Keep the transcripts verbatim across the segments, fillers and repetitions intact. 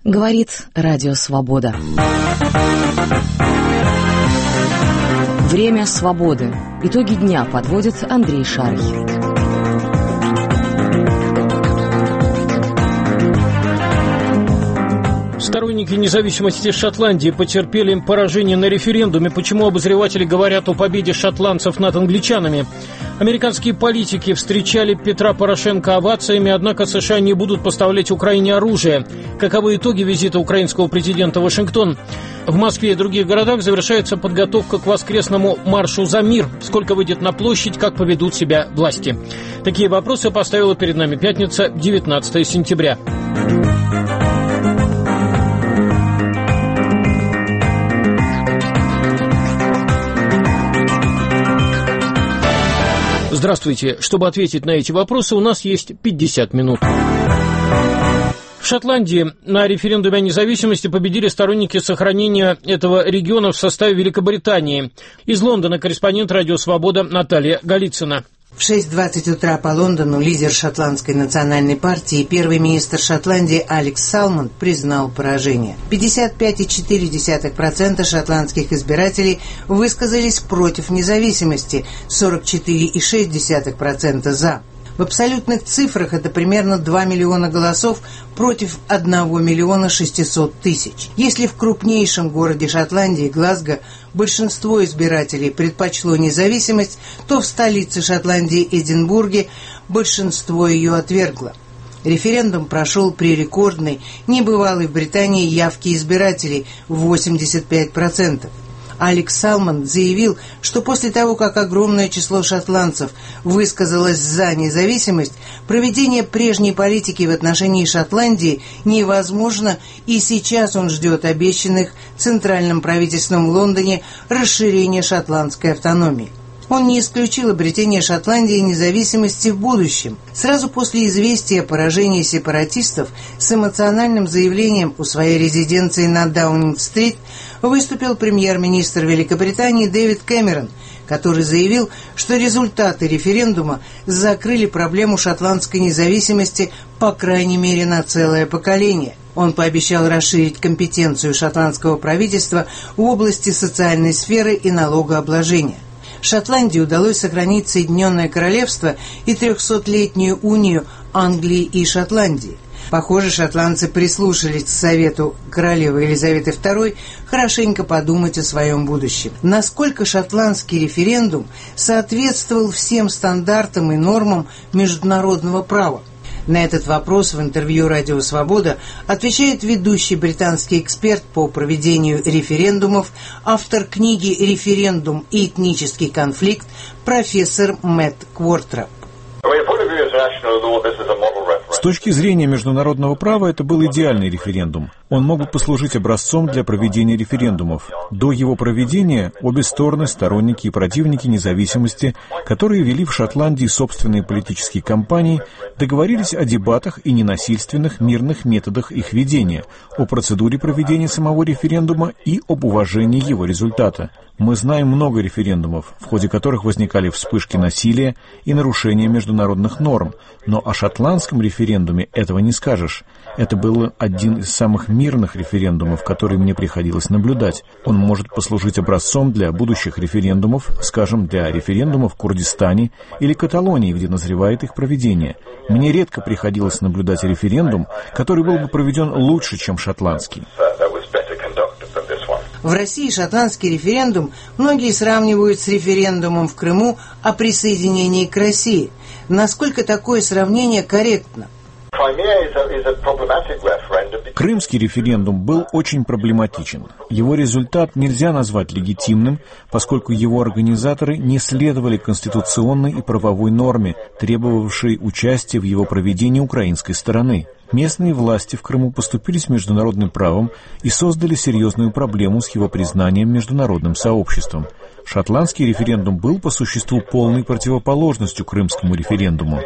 Говорит Радио Свобода. Время свободы. Итоги дня подводит Андрей Шарий. Сторонники независимости Шотландии потерпели поражение на референдуме. Почему обозреватели говорят о победе шотландцев над англичанами? Американские политики встречали Петра Порошенко овациями, однако США не будут поставлять Украине оружие. Каковы итоги визита украинского президента в Вашингтон? В Москве и других городах завершается подготовка к воскресному маршу за мир. Сколько выйдет на площадь, как поведут себя власти? Такие вопросы поставила перед нами пятница, девятнадцатое сентября. Здравствуйте. Чтобы ответить на эти вопросы, у нас есть пятьдесят минут. В Шотландии на референдуме о независимости победили сторонники сохранения этого региона в составе Великобритании. Из Лондона корреспондент Радио Свобода Наталья Голицына. В шесть двадцать утра по Лондону лидер Шотландской национальной партии и первый министр Шотландии Алекс Салмонд признал поражение. пятьдесят пять целых четыре десятых процента шотландских избирателей высказались против независимости, сорок четыре целых шесть десятых процента «за». В абсолютных цифрах это примерно два миллиона голосов против одного миллиона шестисот тысяч. Если в крупнейшем городе Шотландии, Глазго, большинство избирателей предпочло независимость, то в столице Шотландии, Эдинбурге, большинство ее отвергло. Референдум прошел при рекордной, небывалой в Британии явке избирателей – восемьдесят пять процентов. Алекс Салмонд заявил, что после того, как огромное число шотландцев высказалось за независимость, проведение прежней политики в отношении Шотландии невозможно, и сейчас он ждет обещанных центральным правительством в Лондоне расширения шотландской автономии. Он не исключил обретение Шотландии независимости в будущем. Сразу после известия о поражении сепаратистов с эмоциональным заявлением у своей резиденции на Даунинг-стрит выступил премьер-министр Великобритании Дэвид Кэмерон, который заявил, что результаты референдума закрыли проблему шотландской независимости по крайней мере на целое поколение. Он пообещал расширить компетенцию шотландского правительства в области социальной сферы и налогообложения. Шотландии удалось сохранить Соединенное Королевство и трехсотлетнюю унию Англии и Шотландии. Похоже, шотландцы прислушались к совету королевы Елизаветы второй хорошенько подумать о своем будущем. Насколько шотландский референдум соответствовал всем стандартам и нормам международного права? На этот вопрос в интервью «Радио Свобода» отвечает ведущий британский эксперт по проведению референдумов, автор книги «Референдум и этнический конфликт» профессор Мэтт Квортрап. С точки зрения международного права, это был идеальный референдум. Он мог бы послужить образцом для проведения референдумов. До его проведения обе стороны, сторонники и противники независимости, которые вели в Шотландии собственные политические кампании, договорились о дебатах и ненасильственных мирных методах их ведения, о процедуре проведения самого референдума и об уважении его результата. Мы знаем много референдумов, в ходе которых возникали вспышки насилия и нарушения международных норм, но о шотландском референдуме этого не скажешь. Это был один из самых мирных референдумов, которые мне приходилось наблюдать. Он может послужить образцом для будущих референдумов, скажем, для референдумов в Курдистане или Каталонии, где назревает их проведение. Мне редко приходилось наблюдать референдум, который был бы проведен лучше, чем шотландский. В России шотландский референдум многие сравнивают с референдумом в Крыму о присоединении к России. Насколько такое сравнение корректно? Крымский референдум был очень проблематичен. Его результат нельзя назвать легитимным, поскольку его организаторы не следовали конституционной и правовой норме, требовавшей участия в его проведении украинской стороны. Местные власти в Крыму поступили с международным правом и создали серьезную проблему с его признанием международным сообществом. Шотландский референдум был по существу полной противоположностью крымскому референдуму.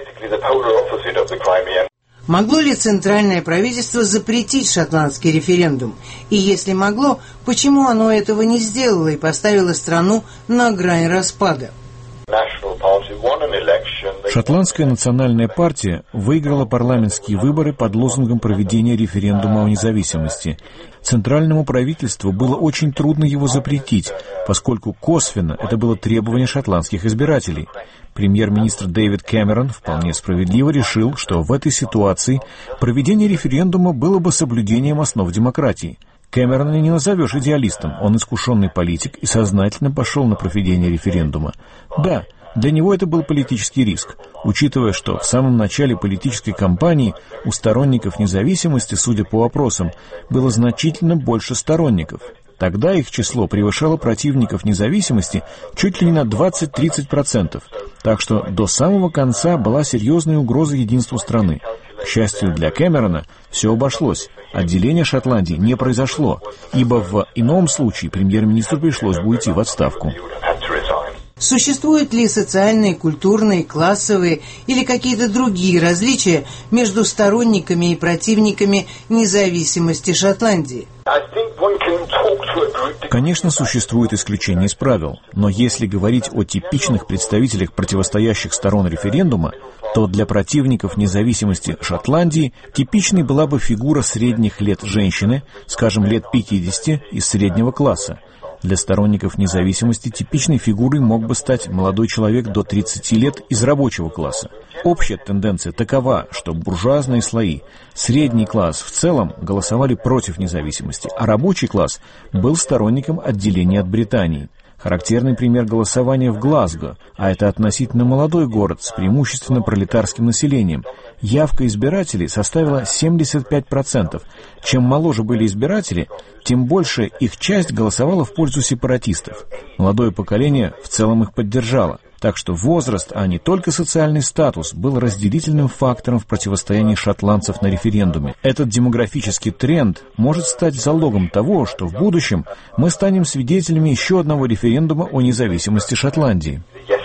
Могло ли центральное правительство запретить шотландский референдум? И если могло, почему оно этого не сделало и поставило страну на грань распада? Шотландская национальная партия выиграла парламентские выборы под лозунгом проведения референдума о независимости. Центральному правительству было очень трудно его запретить, поскольку косвенно это было требование шотландских избирателей. Премьер-министр Дэвид Кэмерон вполне справедливо решил, что в этой ситуации проведение референдума было бы соблюдением основ демократии. Кэмерона не назовешь идеалистом, он искушенный политик и сознательно пошел на проведение референдума. Да, для него это был политический риск, учитывая, что в самом начале политической кампании у сторонников независимости, судя по опросам, было значительно больше сторонников. Тогда их число превышало противников независимости чуть ли не на двадцать-тридцать процентов, так что до самого конца была серьезная угроза единству страны. К счастью для Кэмерона, все обошлось. Отделение Шотландии не произошло, ибо в ином случае премьер-министру пришлось бы уйти в отставку. Существуют ли социальные, культурные, классовые или какие-то другие различия между сторонниками и противниками независимости Шотландии? Конечно, существует исключение из правил, но если говорить о типичных представителях противостоящих сторон референдума, то для противников независимости Шотландии типичной была бы фигура средних лет женщины, скажем, лет пятидесяти, из среднего класса. Для сторонников независимости типичной фигурой мог бы стать молодой человек до тридцати лет из рабочего класса. Общая тенденция такова, что буржуазные слои, средний класс в целом голосовали против независимости, а рабочий класс был сторонником отделения от Британии. Характерный пример голосования в Глазго, а это относительно молодой город с преимущественно пролетарским населением. Явка избирателей составила семьдесят пять процентов. Чем моложе были избиратели, тем больше их часть голосовала в пользу сепаратистов. Молодое поколение в целом их поддержало. Так что возраст, а не только социальный статус, был разделительным фактором в противостоянии шотландцев на референдуме. Этот демографический тренд может стать залогом того, что в будущем мы станем свидетелями еще одного референдума о независимости Шотландии.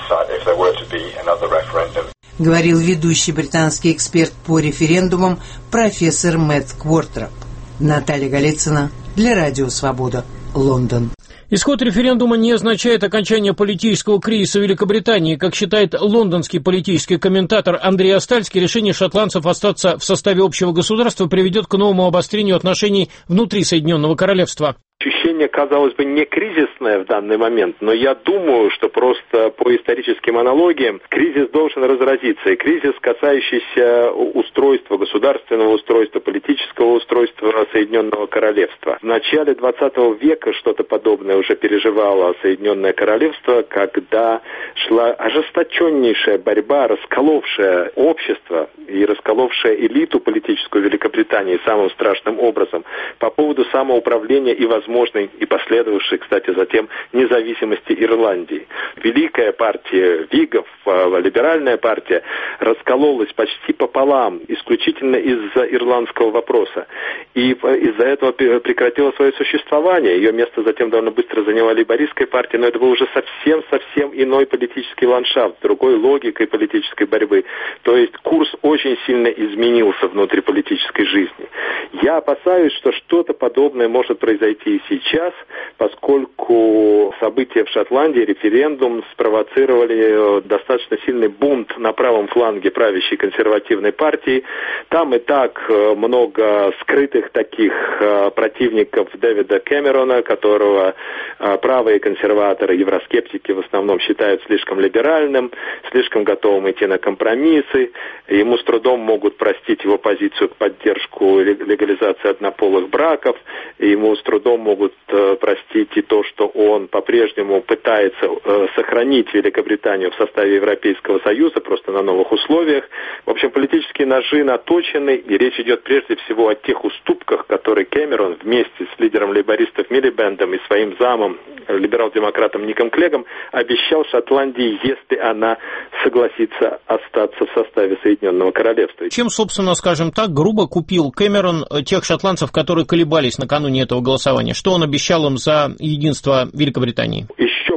Говорил ведущий британский эксперт по референдумам профессор Мэтт Квортроп. Наталья Голицына для Радио Свобода, Лондон. Исход референдума не означает окончание политического кризиса Великобритании. Как считает лондонский политический комментатор Андрей Астальский, решение шотландцев остаться в составе общего государства приведет к новому обострению отношений внутри Соединенного Королевства. Ощущение, казалось бы, не кризисное в данный момент, но я думаю, что просто по историческим аналогиям кризис должен разразиться. И кризис, касающийся устройства, государственного устройства, политического устройства Соединенного Королевства. В начале двадцатого века что-то подобное уже переживало Соединенное Королевство, когда шла ожесточеннейшая борьба, расколовшая общество и расколовшая элиту политическую Великобритании самым страшным образом по поводу самоуправления и возможностей возможной и последовавшей, кстати, затем независимости Ирландии. Великая партия Вигов, либеральная партия, раскололась почти пополам, исключительно из-за ирландского вопроса. И из-за этого прекратила свое существование. Ее место затем довольно быстро заняла лейбористская партия, но это был уже совсем-совсем иной политический ландшафт, другой логикой политической борьбы. То есть курс очень сильно изменился внутри политической жизни. Я опасаюсь, что что-то подобное может произойти и сейчас, поскольку события в Шотландии, референдум, спровоцировали достаточно сильный бунт на правом фланге правящей консервативной партии. Там и так много скрытых таких противников Дэвида Кэмерона, которого правые консерваторы, евроскептики в основном считают слишком либеральным, слишком готовым идти на компромиссы. Ему с трудом могут простить его позицию к поддержку легализации однополых браков, ему с трудом могут э, простить и то, что он по-прежнему пытается э, сохранить Великобританию в составе Европейского Союза, просто на новых условиях. В общем, политические ножи наточены, и речь идет прежде всего о тех уступках, которые Кэмерон вместе с лидером лейбористов Милибендом и своим замом, либерал-демократом Ником Клегом, обещал Шотландии, если она согласится остаться в составе Соединенного Королевства. Чем, собственно, скажем так, грубо купил Кэмерон тех шотландцев, которые колебались накануне этого голосования? Что он обещал им за единство Великобритании? Еще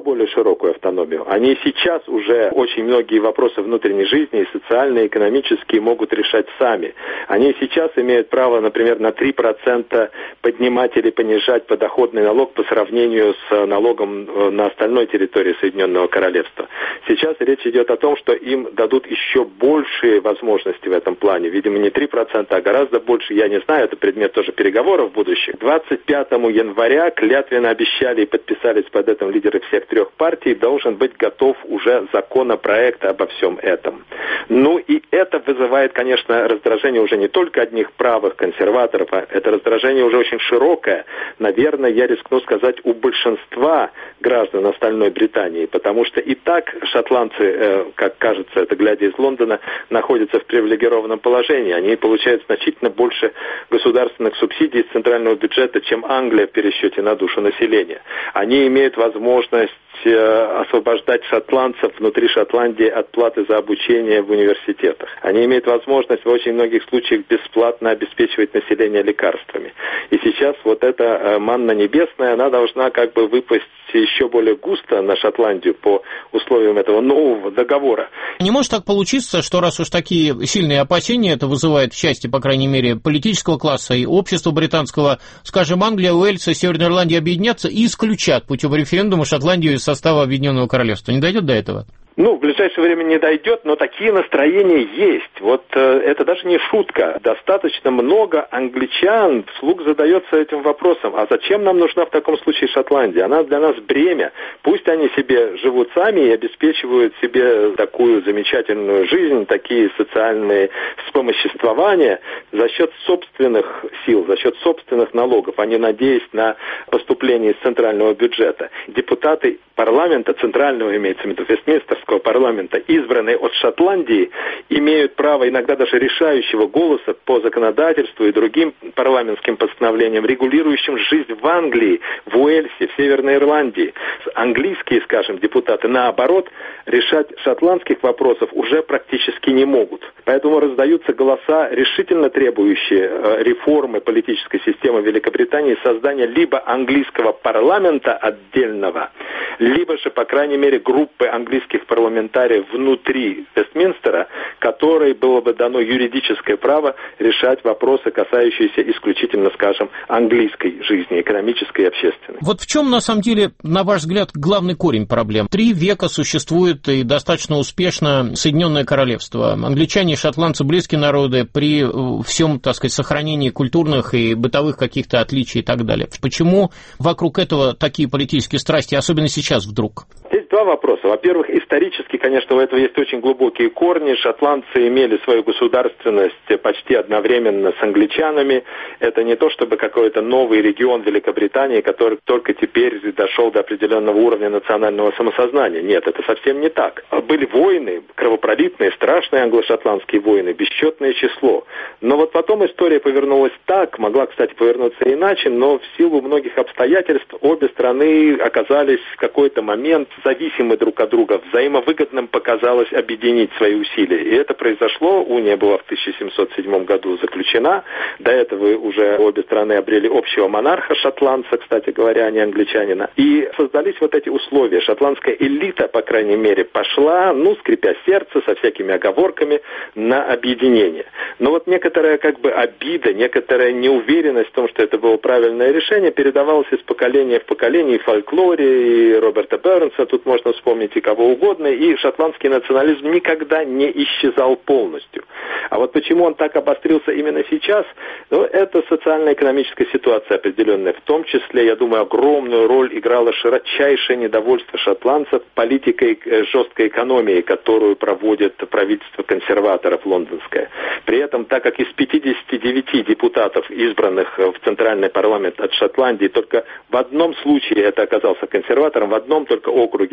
более широкую автономию. Они сейчас уже очень многие вопросы внутренней жизни, и социальные, и экономические, могут решать сами. Они сейчас имеют право, например, на три процента поднимать или понижать подоходный налог по сравнению с налогом на остальной территории Соединенного Королевства. Сейчас речь идет о том, что им дадут еще большие возможности в этом плане. Видимо, не три процента, а гораздо больше. Я не знаю, это предмет тоже переговоров будущих. двадцать пятого января клятвенно обещали и подписались под этим лидеры всех трех партий, должен быть готов уже законопроект обо всем этом. Ну и это вызывает, конечно, раздражение уже не только одних правых консерваторов, а это раздражение уже очень широкое. Наверное, я рискну сказать, у большинства граждан остальной Британии, потому что и так шотландцы, э, как кажется, это глядя из Лондона, находятся в привилегированном положении. Они получают значительно больше государственных субсидий из центрального бюджета, чем Англия в пересчете на душу населения. Они имеют возможность освобождать шотландцев внутри Шотландии от платы за обучение в университетах. Они имеют возможность в очень многих случаях бесплатно обеспечивать население лекарствами. И сейчас вот эта манна небесная, она должна как бы выпасть еще более густо на Шотландию по условиям этого нового договора. Не может так получиться, что раз уж такие сильные опасения это вызывает в части, по крайней мере, политического класса и общества британского, скажем, Англия, Уэльс и Северная Ирландия объединятся и исключат путем референдума Шотландию из состава Объединенного Королевства. Не дойдет до этого? Ну, в ближайшее время не дойдет, но такие настроения есть. Вот э, это даже не шутка. Достаточно много англичан вслух задается этим вопросом. А зачем нам нужна в таком случае Шотландия? Она для нас бремя. Пусть они себе живут сами и обеспечивают себе такую замечательную жизнь, такие социальные вспомоществования за счет собственных сил, за счет собственных налогов, а не надеясь на поступление из центрального бюджета. Депутаты парламента, центрального имеется в виду, Вестминстерского парламента, избранные от Шотландии, имеют право иногда даже решающего голоса по законодательству и другим парламентским постановлениям, регулирующим жизнь в Англии, в Уэльсе, в Северной Ирландии. Английские, скажем, депутаты, наоборот, решать шотландских вопросов уже практически не могут. Поэтому раздаются голоса, решительно требующие реформы политической системы Великобритании, создания либо английского парламента отдельного, либо же, по крайней мере, группы английских парламентариев внутри Вестминстера, которой было бы дано юридическое право решать вопросы, касающиеся исключительно, скажем, английской жизни, экономической и общественной. Вот в чем, на самом деле, на ваш взгляд, главный корень проблем? Три века существует и достаточно успешно Соединенное Королевство. Англичане и шотландцы близкие народы при всем, так сказать, сохранении культурных и бытовых каких-то отличий и так далее. Почему вокруг этого такие политические страсти, особенно сейчас вдруг? Здесь два вопроса. Во-первых, исторически, конечно, у этого есть очень глубокие корни. Шотландцы имели свою государственность почти одновременно с англичанами. Это не то, чтобы какой-то новый регион Великобритании, который только теперь дошел до определенного уровня национального самосознания. Нет, это совсем не так. Были войны, кровопролитные, страшные англо-шотландские войны, бесчетное число. Но вот потом история повернулась так, могла, кстати, повернуться иначе, но в силу многих обстоятельств обе страны оказались в какой-то момент зависимы друг от друга. Взаимовыгодным показалось объединить свои усилия. И это произошло. Уния была в тысяча семьсот седьмом году заключена. До этого уже обе страны обрели общего монарха, шотландца, кстати говоря, а не англичанина. И создались вот эти условия. Шотландская элита, по крайней мере, пошла, ну, скрипя сердце, со всякими оговорками, на объединение. Но вот некоторая как бы обида, некоторая неуверенность в том, что это было правильное решение, передавалась из поколения в поколение, и в фольклоре, и Роберта Бернса, тут можно вспомнить и кого угодно, и шотландский национализм никогда не исчезал полностью. А вот почему он так обострился именно сейчас, ну, это социально-экономическая ситуация определенная. В том числе, я думаю, огромную роль играло широчайшее недовольство шотландцев политикой жесткой экономии, которую проводит правительство консерваторов лондонское. При этом, так как из пятидесяти девяти депутатов, избранных в Центральный парламент от Шотландии, только в одном случае это оказался консерватором, в одном только округе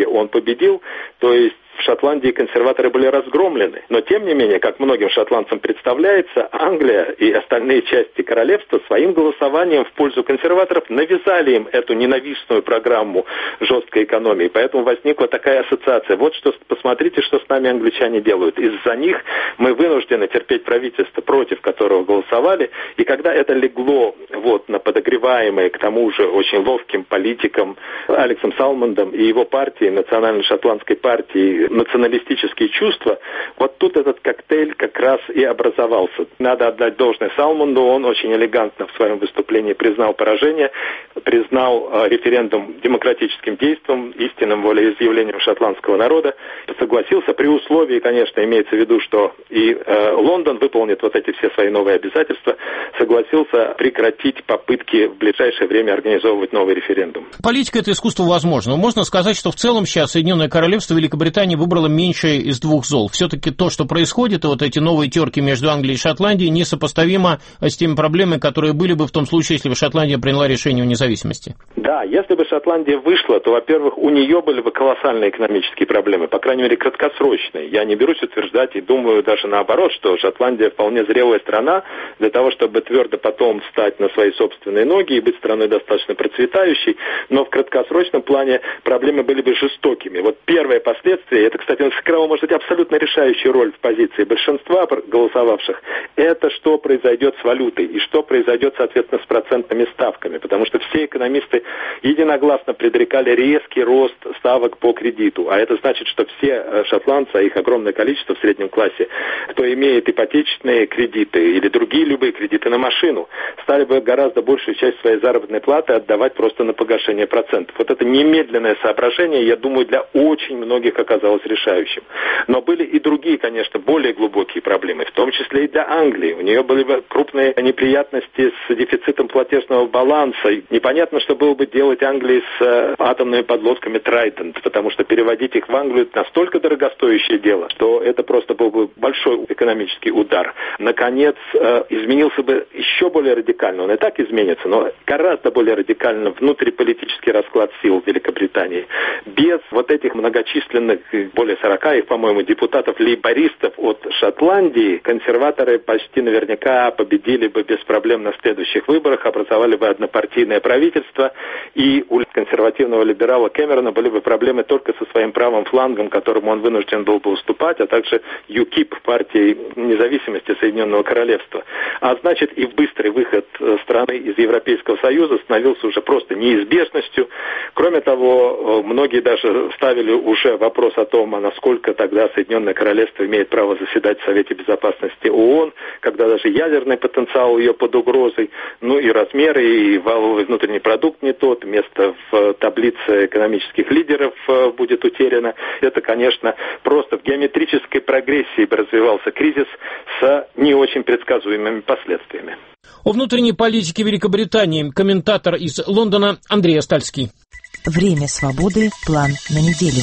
референдуме он победил, то есть в Шотландии консерваторы были разгромлены. Но, тем не менее, как многим шотландцам представляется, Англия и остальные части королевства своим голосованием в пользу консерваторов навязали им эту ненавистную программу жесткой экономии. Поэтому возникла такая ассоциация. Вот что, посмотрите, что с нами англичане делают. Из-за них мы вынуждены терпеть правительство, против которого голосовали. И когда это легло вот, на подогреваемые, к тому же, очень ловким политикам Алексом Салмондом и его партией, национально-шотландской партией, националистические чувства, вот тут этот коктейль как раз и образовался. Надо отдать должное Салмонду, он очень элегантно в своем выступлении признал поражение, признал э, референдум демократическим действием, истинным волеизъявлением шотландского народа, согласился при условии, конечно, имеется в виду, что и э, Лондон выполнит вот эти все свои новые обязательства, согласился прекратить попытки в ближайшее время организовывать новый референдум. Политика – это искусство возможного. Можно сказать, что в целом сейчас Соединенное Королевство, Великобритания выбрала меньшее из двух зол. Все-таки то, что происходит, и вот эти новые терки между Англией и Шотландией, несопоставимо с теми проблемами, которые были бы в том случае, если бы Шотландия приняла решение о независимости. Да, если бы Шотландия вышла, то, во-первых, у нее были бы колоссальные экономические проблемы, по крайней мере, краткосрочные. Я не берусь утверждать и думаю даже наоборот, что Шотландия вполне зрелая страна для того, чтобы твердо потом встать на свои собственные ноги и быть страной достаточно процветающей, но в краткосрочном плане проблемы были бы жестокими. Вот первое последствие, это, кстати, сыграло, может быть, абсолютно решающую роль в позиции большинства голосовавших, это что произойдет с валютой и что произойдет, соответственно, с процентными ставками, потому что все экономисты единогласно предрекали резкий рост ставок по кредиту, а это значит, что все шотландцы, а их огромное количество в среднем классе, кто имеет ипотечные кредиты или другие любые кредиты на машину, стали бы гораздо большую часть своей заработной платы отдавать просто на погашение процентов. Вот это немедленное соображение, я думаю, для очень многих оказалось решающим. Но были и другие, конечно, более глубокие проблемы, в том числе и для Англии. У нее были бы крупные неприятности с дефицитом платежного баланса. Непонятно, что было бы делать Англии с атомными подлодками Trident, потому что переводить их в Англию настолько дорогостоящее дело, что это просто был бы большой экономический удар. Наконец, изменился бы еще более радикально, он и так изменится, но гораздо более радикально внутриполитический расклад сил в Великобритании. Без вот этих многочисленных, более сорока их, по-моему, депутатов-лейбористов от Шотландии, консерваторы почти наверняка победили бы без проблем на следующих выборах, образовали бы однопартийное правительство, и у консервативного либерала Кэмерона были бы проблемы только со своим правым флангом, которому он вынужден был бы уступать, а также ЮКИП, партии независимости Соединенного Королевства. А значит, и быстрый выход страны из Европейского Союза становился уже просто неизбежностью. Кроме того, многие даже ставили уже вопрос о том, а насколько тогда Соединенное Королевство имеет право заседать в Совете Безопасности ООН, когда даже ядерный потенциал ее под угрозой, ну и размеры, и валовый внутренний продукт не тот, место в таблице экономических лидеров будет утеряно. Это, конечно, просто в геометрической прогрессии бы развивался кризис с не очень предсказуемыми последствиями. О внутренней политике Великобритании комментатор из Лондона Андрей Остальский. Время свободы. План на неделю.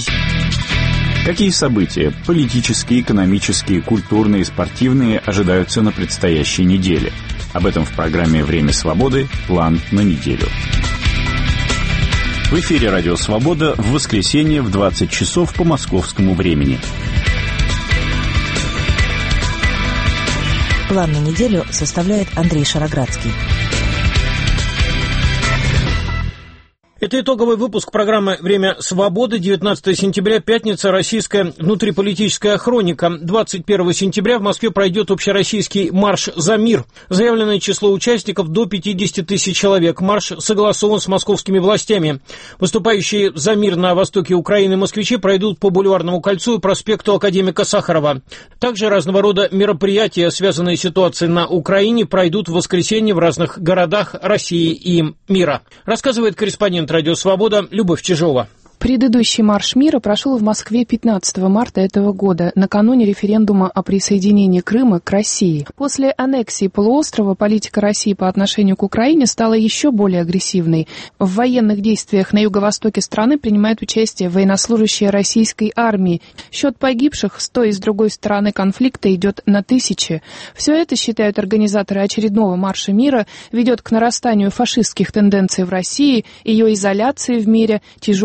Какие события – политические, экономические, культурные, спортивные – ожидаются на предстоящей неделе? Об этом в программе «Время свободы. План на неделю». В эфире «Радио Свобода» в воскресенье в двадцать часов по московскому времени. План на неделю составляет Андрей Шароградский. Это итоговый выпуск программы «Время свободы», девятнадцатое сентября, пятница, российская внутриполитическая хроника. двадцать первого сентября в Москве пройдет общероссийский марш «За мир». Заявленное число участников до пятьдесят тысяч человек. Марш согласован с московскими властями. Выступающие «За мир» на востоке Украины москвичи пройдут по Бульварному кольцу и проспекту Академика Сахарова. Также разного рода мероприятия, связанные с ситуацией на Украине, пройдут в воскресенье в разных городах России и мира. Рассказывает корреспондент «Радио Свобода» Любовь Чижова. Предыдущий марш мира прошел в Москве пятнадцатого марта этого года, накануне референдума о присоединении Крыма к России. После аннексии полуострова политика России по отношению к Украине стала еще более агрессивной. В военных действиях на юго-востоке страны принимают участие военнослужащие российской армии. Счет погибших с той и с другой стороны конфликта идет на тысячи. Все это, считают организаторы очередного марша мира, ведет к нарастанию фашистских тенденций в России, ее изоляции в мире, тяжелым экономическим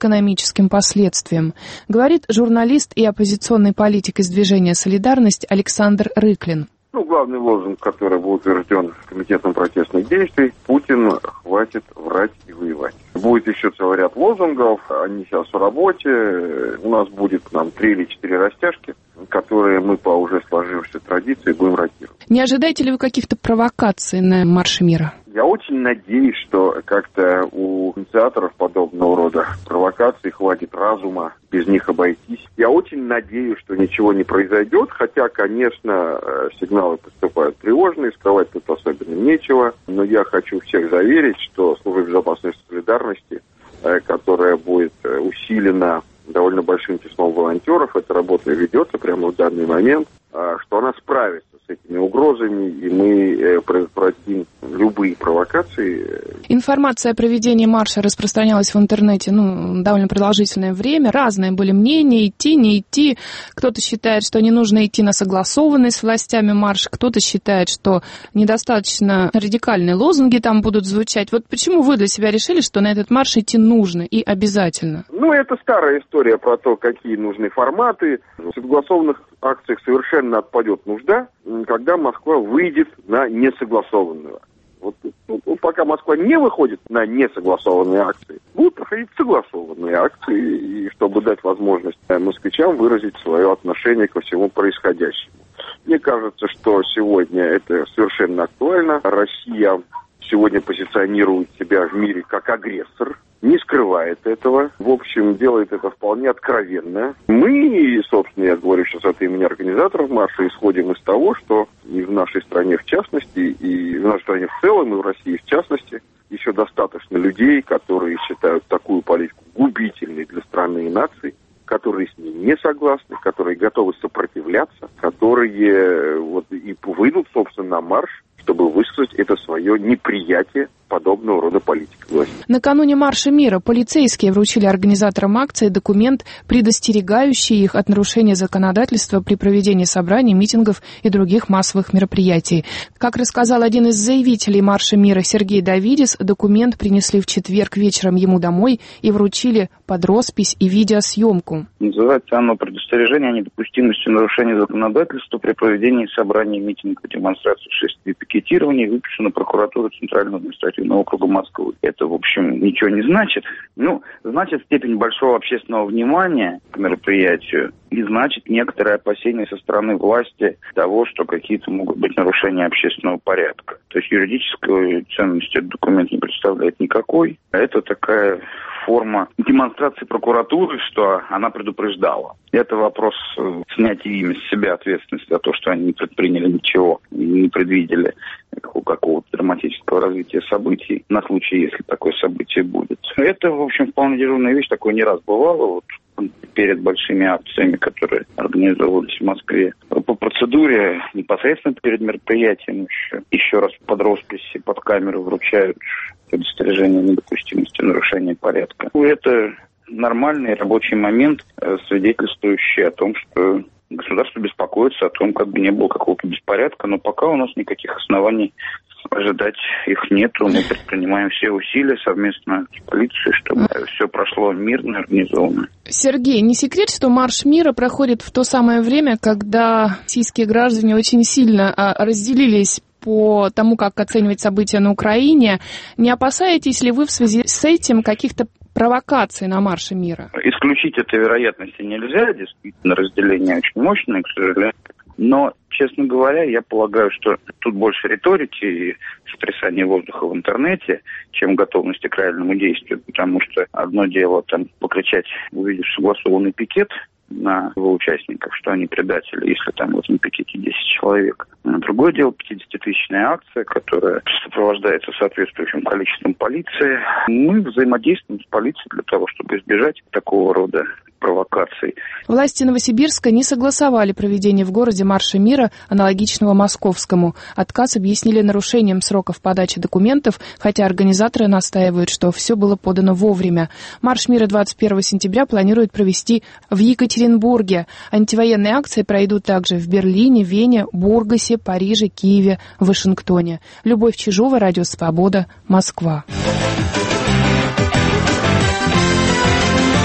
экономическим последствиям, говорит журналист и оппозиционный политик из движения «Солидарность» Александр Рыклин. Ну, главный лозунг, который был утвержден Комитетом протестных действий: Путин, хватит врать и воевать. Будет еще целый ряд лозунгов, они сейчас в работе. У нас будет нам три или четыре растяжки, которые мы по уже сложившейся традиции будем ротировать. Не ожидаете ли вы каких-то провокаций на марше мира? Я очень надеюсь, что как-то у инициаторов подобного рода провокаций хватит разума без них обойтись. Я очень надеюсь, что ничего не произойдет, хотя, конечно, сигналы поступают тревожные, скрывать тут особенно нечего. Но я хочу всех заверить, что служба безопасности и солидарности, которая будет усилена довольно большим числом волонтеров, эта работа ведется прямо в данный момент, что она справится с этими угрозами, и мы предотвратим любые провокации. Информация о проведении марша распространялась в интернете ну, довольно продолжительное время. Разные были мнения, идти, не идти. Кто-то считает, что не нужно идти на согласованный с властями марш, кто-то считает, что недостаточно радикальные лозунги там будут звучать. Вот почему вы для себя решили, что на этот марш идти нужно и обязательно? Ну, это старая история про то, какие нужны форматы. В согласованных акциях совершенно отпадет нужда, когда Москва выйдет на несогласованную. Вот, ну, пока Москва не выходит на несогласованные акции, будут проходить согласованные акции, и чтобы дать возможность москвичам выразить свое отношение ко всему происходящему. Мне кажется, что сегодня это совершенно актуально. Россия сегодня позиционирует себя в мире как агрессор, не скрывает этого. В общем, делает это вполне откровенно. Мы, собственно, я говорю сейчас от имени организаторов марша, исходим из того, что и в нашей стране в частности, и в нашей стране в целом, и в России в частности, еще достаточно людей, которые считают такую политику губительной для страны и нации, которые с ней не согласны, которые готовы сопротивляться, которые вот и выйдут, собственно, на марш, чтобы высказать это свое неприятие подобного рода политики власти. Накануне марша мира полицейские вручили организаторам акции документ, предостерегающий их от нарушения законодательства при проведении собраний, митингов и других массовых мероприятий. Как рассказал один из заявителей марша мира Сергей Давидис, документ принесли в четверг вечером ему домой и вручили под роспись и видеосъемку. Называется оно «Предостережение о недопустимости нарушения законодательства при проведении собраний, митингов, демонстраций, шествий и пикетирований», выпущено прокуратурой Центрального административного округа Москвы. Это, в общем, ничего не значит. Ну, значит степень большого общественного внимания к мероприятию и значит некоторое опасение со стороны власти того, что какие-то могут быть нарушения общественного порядка. То есть юридической ценности этот документ не представляет никакой. Это такая форма демонстрации прокуратуры, что она предупреждала. Это вопрос снятия ими с себя ответственности за то, что они не предприняли ничего, не предвидели какого-то драматического развития событий на случай, если такое событие будет. Это, в общем, вполне дежурная вещь, такое не раз бывало. Вот перед большими акциями, которые организовывались в Москве. По процедуре непосредственно перед мероприятием еще, еще раз под росписи, под камеру вручают предостережение о недопустимости нарушения порядка. Это нормальный рабочий момент, свидетельствующий о том, что государство беспокоится о том, как бы не было какого-то беспорядка, но пока у нас никаких оснований ожидать их нету. Мы предпринимаем все усилия совместно с полицией, чтобы все прошло мирно, организованно. Сергей, не секрет, что марш мира проходит в то самое время, когда российские граждане очень сильно разделились по тому, как оценивать события на Украине. Не опасаетесь ли вы в связи с этим каких-то провокаций на марше мира? Исключить этой вероятности нельзя. Действительно, разделение очень мощное, к сожалению. Но, честно говоря, я полагаю, что тут больше риторики и сотрясания воздуха в интернете, чем готовности к реальному действию. Потому что одно дело там покричать, увидишь согласованный пикет на его участников, что они предатели, если там в этом пикете десять человек. А другое дело пятидесятитысячная акция, которая сопровождается соответствующим количеством полиции. Мы взаимодействуем с полицией для того, чтобы избежать такого рода провокаций. Власти Новосибирска не согласовали проведение в городе марша мира, аналогичного московскому. Отказ объяснили нарушением сроков подачи документов, хотя организаторы настаивают, что все было подано вовремя. Марш мира двадцать первого сентября планируют провести в Екатеринбурге. Антивоенные акции пройдут также в Берлине, Вене, Бургасе, Париже, Киеве, Вашингтоне. Любовь Чижова, Радио Свобода, Москва.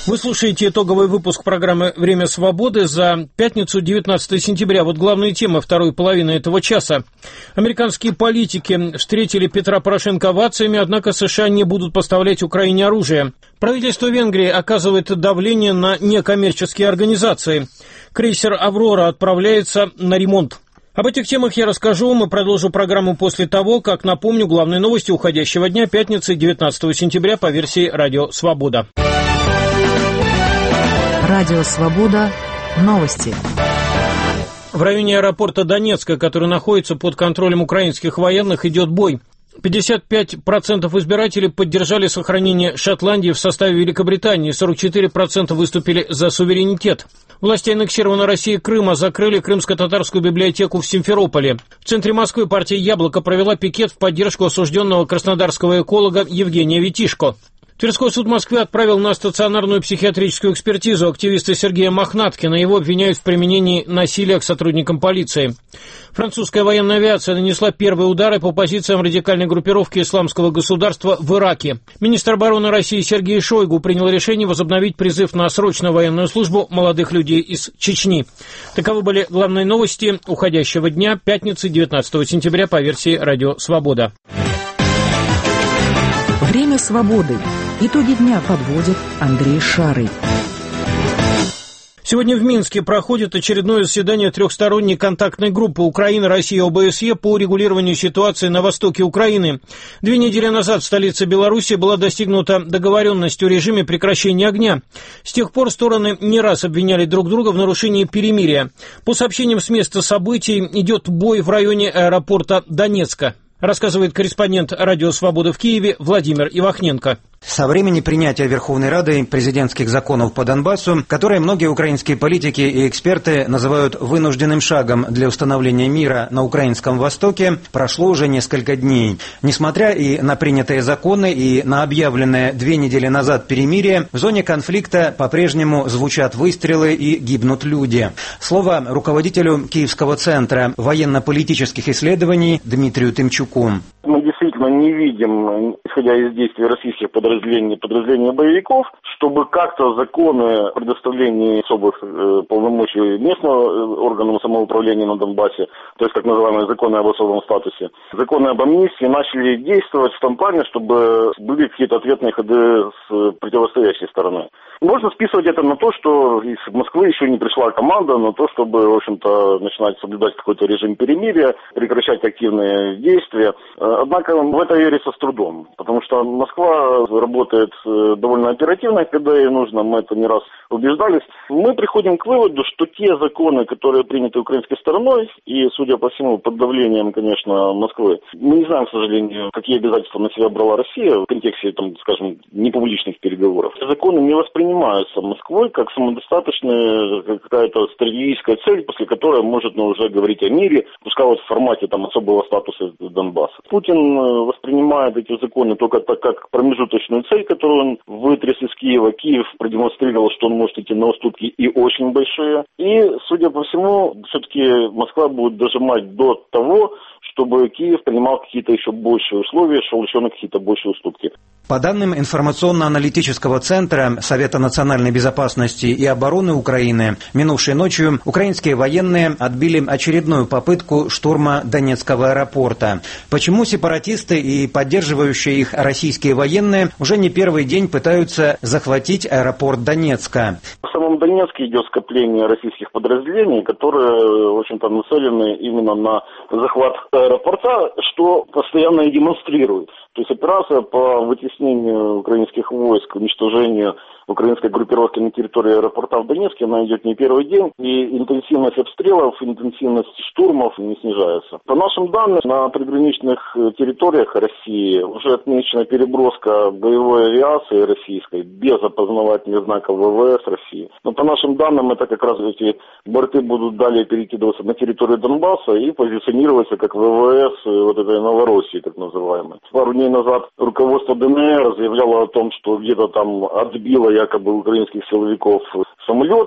Вы слушаете итоговый выпуск программы «Время свободы» за пятницу, девятнадцатое сентября. Вот главные темы второй половины этого часа. Американские политики встретили Петра Порошенко овациями, однако США не будут поставлять Украине оружие. Правительство Венгрии оказывает давление на некоммерческие организации. Крейсер «Аврора» отправляется на ремонт. Об этих темах я расскажу вам и продолжу программу после того, как напомню главные новости уходящего дня, пятницы, девятнадцатого сентября по версии «Радио Свобода». Радио Свобода. Новости. В районе аэропорта Донецка, который находится под контролем украинских военных, идет бой. пятьдесят пять процентов избирателей поддержали сохранение Шотландии в составе Великобритании, сорок четыре процента выступили за суверенитет. Власти аннексированной России Крыма закрыли крымско-татарскую библиотеку в Симферополе. В центре Москвы партия «Яблоко» провела пикет в поддержку осужденного краснодарского эколога Евгения Витишко. Тверской суд Москвы отправил на стационарную психиатрическую экспертизу активиста Сергея Мохнаткина. Его обвиняют в применении насилия к сотрудникам полиции. Французская военная авиация нанесла первые удары по позициям радикальной группировки Исламского государства в Ираке. Министр обороны России Сергей Шойгу принял решение возобновить призыв на срочную военную службу молодых людей из Чечни. Таковы были главные новости уходящего дня, пятницы, девятнадцатого сентября по версии «Радио Свобода». Время свободы. Итоги дня подводит Андрей Шарый. Сегодня в Минске проходит очередное заседание трехсторонней контактной группы Украина, Россия, ОБСЕ по урегулированию ситуации на востоке Украины. Две недели назад в столице Беларуси была достигнута договоренность о режиме прекращения огня. С тех пор стороны не раз обвиняли друг друга в нарушении перемирия. По сообщениям с места событий, идет бой в районе аэропорта Донецка. Рассказывает корреспондент «Радио Свобода» в Киеве Владимир Ивахненко. Со времени принятия Верховной Рады президентских законов по Донбассу, которые многие украинские политики и эксперты называют вынужденным шагом для установления мира на украинском востоке, прошло уже несколько дней. Несмотря и на принятые законы, и на объявленное две недели назад перемирие, в зоне конфликта по-прежнему звучат выстрелы и гибнут люди. Слово руководителю Киевского центра военно-политических исследований Дмитрию Тымчуку. Мы действительно не видим, исходя из действий российских подразделений, подразделений боевиков, чтобы как-то законы предоставления особых э, полномочий местного органам самоуправления на Донбассе, то есть так называемые законы об особом статусе, законы об амнистии начали действовать в том плане, чтобы были какие-то ответные ходы с противостоящей стороны. Можно списывать это на то, что из Москвы еще не пришла команда на то, чтобы, в общем-то, начинать соблюдать какой-то режим перемирия, прекращать активные действия. Однако в это верится с трудом, потому что Москва работает довольно оперативно, когда ей нужно, мы это не раз убеждались. Мы приходим к выводу, что те законы, которые приняты украинской стороной, и, судя по всему, под давлением, конечно, Москвы, мы не знаем, к сожалению, какие обязательства на себя брала Россия в контексте, там, скажем, непубличных переговоров. Эти законы не воспринимаются Москвой как самодостаточная какая-то стратегическая цель, после которой можно уже говорить о мире, пускай вот в формате там особого статуса Донбасса. Путин воспринимает эти законы только так, как промежуточную цель, которую он вытряс из Киева. Киев продемонстрировал, что он может идти на уступки и очень большие. И, судя по всему, все-таки Москва будет дожимать до того, чтобы Киев принимал какие-то еще большие условия, шел еще на какие-то большие уступки. По данным информационно-аналитического центра Совета национальной безопасности и обороны Украины, минувшей ночью украинские военные отбили очередную попытку штурма Донецкого аэропорта. Почему сепаратисты и поддерживающие их российские военные уже не первый день пытаются захватить аэропорт Донецка? В самом Донецке идет скопление российских подразделений, которые, в общем-то, нацелены именно на захват аэропорта, что постоянно и демонстрирует. То есть операция по вытеснению украинских войск, уничтожению украинской группировки на территории аэропорта в Донецке, она идет не первый день, и интенсивность обстрелов, интенсивность штурмов не снижается. По нашим данным, на приграничных территориях России уже отмечена переброска боевой авиации российской без опознавательных знаков ВВС России. Но по нашим данным, это как раз эти борты будут далее перекидываться на территорию Донбасса и позиционироваться как ВВС вот этой Новороссии, так называемой. Пару дней назад руководство ДНР заявляло о том, что где-то там отбило якобы украинских силовиков самолеты,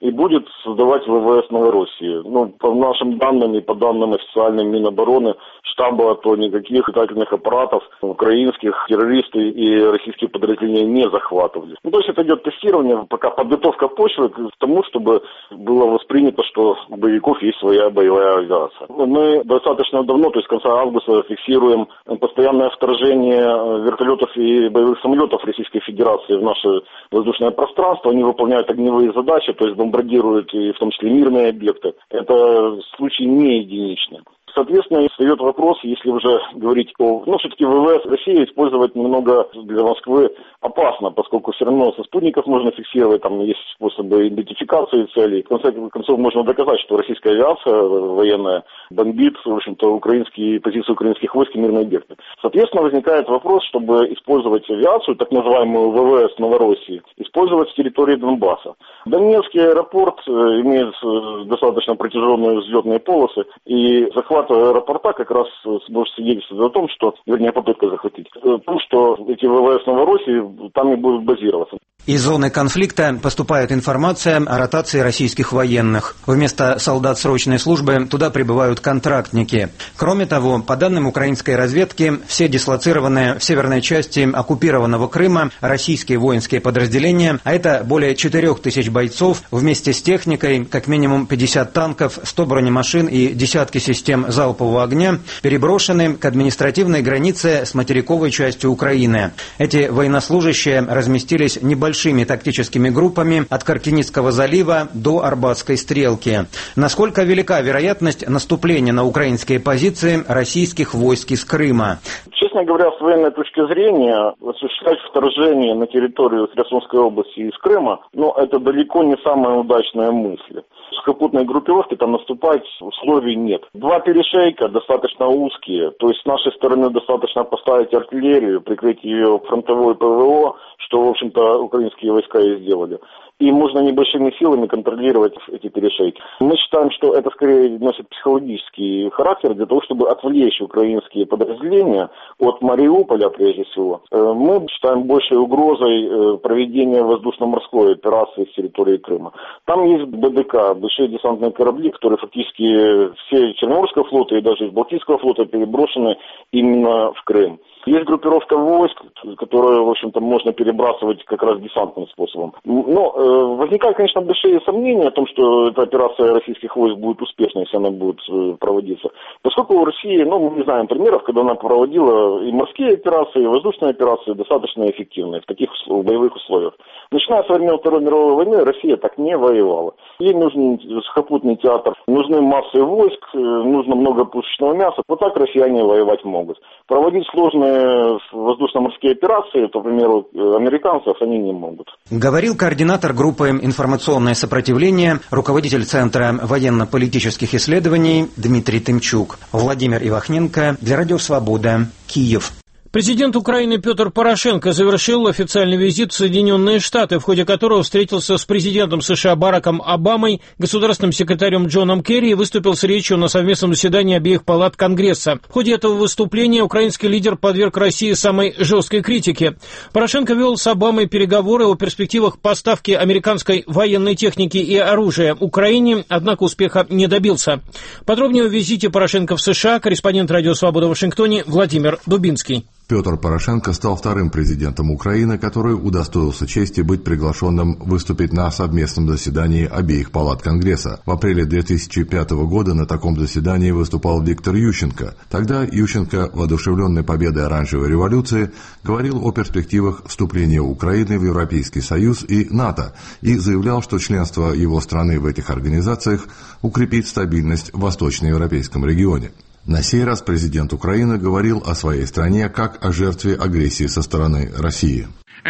и будет создавать ВВС Новороссии. Ну, по нашим данным и по данным официальным Минобороны, штаба, то никаких летательных аппаратов украинских террористы и российские подразделения не захватывали. Ну, то есть это идет тестирование, пока подготовка почвы к тому, чтобы было воспринято, что у боевиков есть своя боевая авиация. Мы достаточно давно, то есть с конца августа, фиксируем постоянное вторжение вертолетов и боевых самолетов Российской Федерации в наше воздушное пространство. Они выполняют огневые задачи, то есть бомбардируют и в том числе мирные объекты. Это случаи не единичные. Соответственно, встает вопрос, если уже говорить о... Ну, все-таки ВВС России использовать немного для Москвы опасно, поскольку все равно со спутников можно фиксировать, там есть способы идентификации целей. В конце концов, можно доказать, что российская авиация военная бомбит, в общем-то, украинские позиции украинских войск и мирные объекты. Соответственно, возникает вопрос, чтобы использовать авиацию, так называемую ВВС Новороссии, использовать с территории Донбасса. Донецкий аэропорт имеет достаточно протяженные взлетные полосы, и захват аэропорта как раз может свидетельствовать о том, что, вернее, попытка захватить, о том, что эти ВВС Новороссии там и будут базироваться. Из зоны конфликта поступает информация о ротации российских военных. Вместо солдат срочной службы туда прибывают контрактники. Кроме того, по данным украинской разведки, все дислоцированные в северной части оккупированного Крыма российские воинские подразделения, а это более четырех тысяч бойцов, вместе с техникой, как минимум пятьдесят танков, сто бронемашин и десятки систем залпового огня, переброшены к административной границе с материковой частью Украины. Эти военнослужащие разместились небольшими большими тактическими группами от Каркинитского залива до Арбатской стрелки. Насколько велика вероятность наступления на украинские позиции российских войск из Крыма? Честно говоря, с военной точки зрения, осуществлять вторжение на территорию Херсонской области из Крыма, ну, это далеко не самая удачная мысль. Сухопутной группировки там наступать условий нет. Два перешейка достаточно узкие, то есть с нашей стороны достаточно поставить артиллерию, прикрыть ее фронтовой ПВО, что, в общем-то, украинские войска и сделали. И можно небольшими силами контролировать эти перешейки. Мы считаем, что это скорее носит психологический характер для того, чтобы отвлечь украинские подразделения от Мариуполя, прежде всего. Мы считаем большей угрозой проведения воздушно-морской операции с территории Крыма. Там есть БДК, большие десантные корабли, которые фактически все Черноморского флота и даже из Балтийского флота переброшены именно в Крым. Есть группировка войск, которую, в общем-то, можно перебрасывать как раз десантным способом. Но э, возникают, конечно, большие сомнения о том, что эта операция российских войск будет успешной, если она будет э, проводиться. Поскольку у России, ну, мы не знаем примеров, когда она проводила и морские операции, и воздушные операции достаточно эффективные в таких в боевых условиях. Начиная со времен Второй мировой войны Россия так не воевала. Ей нужен сухопутный театр, нужны массы войск, нужно много пушечного мяса. Вот так россияне воевать могут. Проводить сложные воздушно-морские операции, то, к примеру, американцев, они не могут. Говорил координатор группы «Информационное сопротивление», руководитель Центра военно-политических исследований Дмитрий Тымчук. Владимир Ивахненко для Радио Свобода, Киев. Президент Украины Петр Порошенко завершил официальный визит в Соединенные Штаты, в ходе которого встретился с президентом США Бараком Обамой, государственным секретарем Джоном Керри и выступил с речью на совместном заседании обеих палат Конгресса. В ходе этого выступления украинский лидер подверг России самой жесткой критике. Порошенко вел с Обамой переговоры о перспективах поставки американской военной техники и оружия Украине, однако успеха не добился. Подробнее о визите Порошенко в США корреспондент Радио Свобода в Вашингтоне Владимир Дубинский. Петр Порошенко стал вторым президентом Украины, который удостоился чести быть приглашенным выступить на совместном заседании обеих палат Конгресса. В апреле две тысячи пятого года на таком заседании выступал Виктор Ющенко. Тогда Ющенко, воодушевленный победой оранжевой революции, говорил о перспективах вступления Украины в Европейский Союз и НАТО и заявлял, что членство его страны в этих организациях укрепит стабильность в восточноевропейском регионе. На сей раз президент Украины говорил о своей стране как о жертве агрессии со стороны России.